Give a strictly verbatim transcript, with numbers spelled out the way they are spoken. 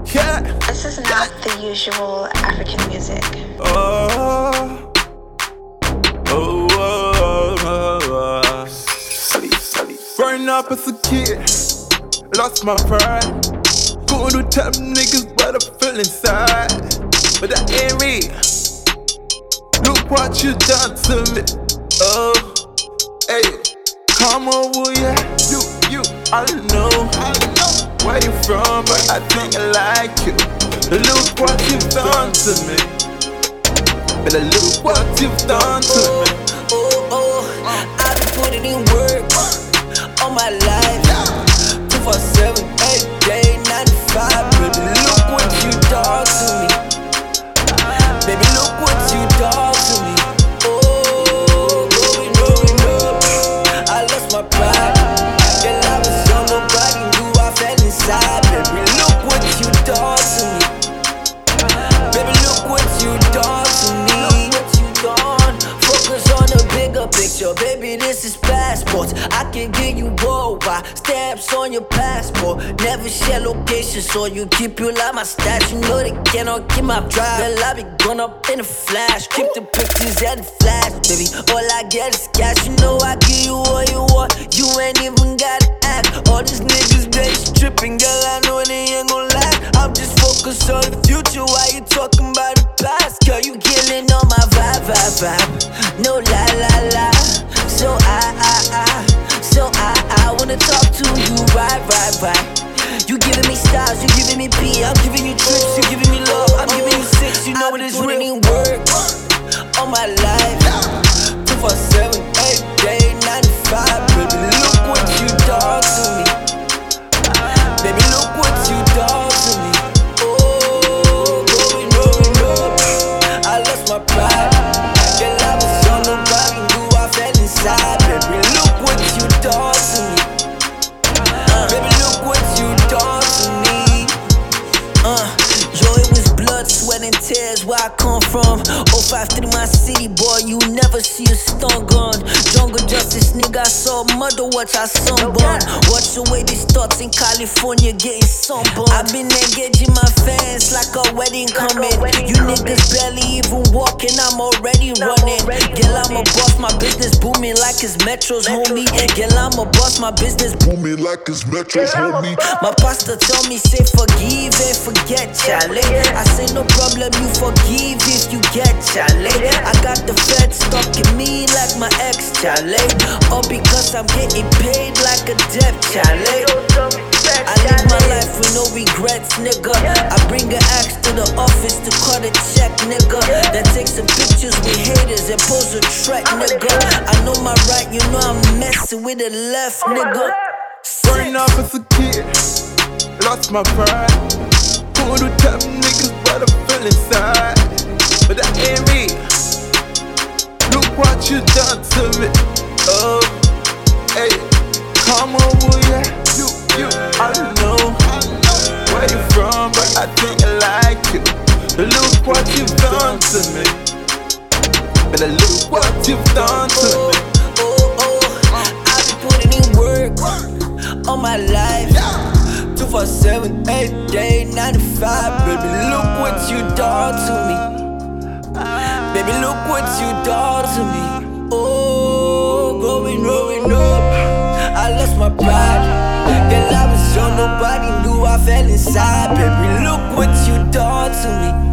Yeah. This is not the usual African music. Oh, oh, oh, oh, oh. Sleep, sleep. Growing up as a kid, lost my pride. Couldn't do tell them niggas what I feel inside, but that ain't me. Look what you done to me. Oh, hey, come over, yeah. You, you, I know, I know where you from, but I think I like you. Look what you've done to me. Better look what you've done to me. Oh, oh, I've been putting in work all my life. two four seven, eight day, nine to five. Baby, look what you done to me. Baby, look what you done to me. Oh, going, going up, I lost my pride. Girl, I was on nobody knew I fell inside. Baby, look what you done to me. Baby, look what you done to me. Look what you done. Focus on the bigger picture. Baby, this is passports. I can give you worldwide stamps on your passport. Never share location, so you keep you like my stats. You know they cannot keep my drive. Well, I be gone up in a flash. Keep the pictures and the flash, baby. All I get is cash. You know I give you all you want. You ain't even gotta act. All these niggas, they tripping. Girl, I know they ain't gon' last. I'm just focused on the future. Why you talking about the past? Girl, you killing on my vibe, vibe, vibe. No lie, lie, lie. So I, I, I, so I, I wanna talk to you, right, right, right. You giving me stars, you giving me P, I'm giving you trips, you giving me love, I'm giving you six, you know what it's real. Putting in work all my life, two four seven, eight day, nine to five. Baby, look what you done to me. Baby, look what you done to me. Oh, going, going up, I lost my pride. Girl, I was on nobody knew I fell inside. Baby, look what you done to me. Uh, baby, look what you done to me. Uh, yo, it was blood, sweat, and tears where I come from. oh five three my city, boy, you never see a stun gun. Jungle justice, nigga, I saw murder, watch I sunburn. Watch the way these thoughts in California getting sunburned. I've been engaging my fans like a wedding coming. You niggas barely even walking, I'm already running. Girl, I'm a boss, my business booming like it's Metro's, homie. Girl, I'm a boss, my business Booming like it's Metro's, homie. My pastor told me, say forgive and forget, Charlie. I say no problem, you forgive if you get, Charlie. I got the fed stuck in me like my ex, Charlie. All because I'm getting paid like a debt, Charlie. I live my life with no regrets, nigga. I bring an axe to the office to cut a check, nigga. Then take some pictures with haters and pose a track, nigga. I know my right, you know I'm messing with the left, nigga. Growing up as a kid, lost my pride. Couldn't do tell them niggas what I feel inside, but that ain't me. Look what you done to me. Oh, hey, come over, yeah. You, you, I know where you from, but I think I like you. Look what you've done to me. Better look what you've done to me. Oh, oh, I've been putting in work all my life. two four seven, eight day, nine to five. Baby, look what you done to me. Baby, look what you done to me. Oh, going, going up, I lost my pride. Girl, I was on nobody knew I fell inside. Baby, look what you done to me.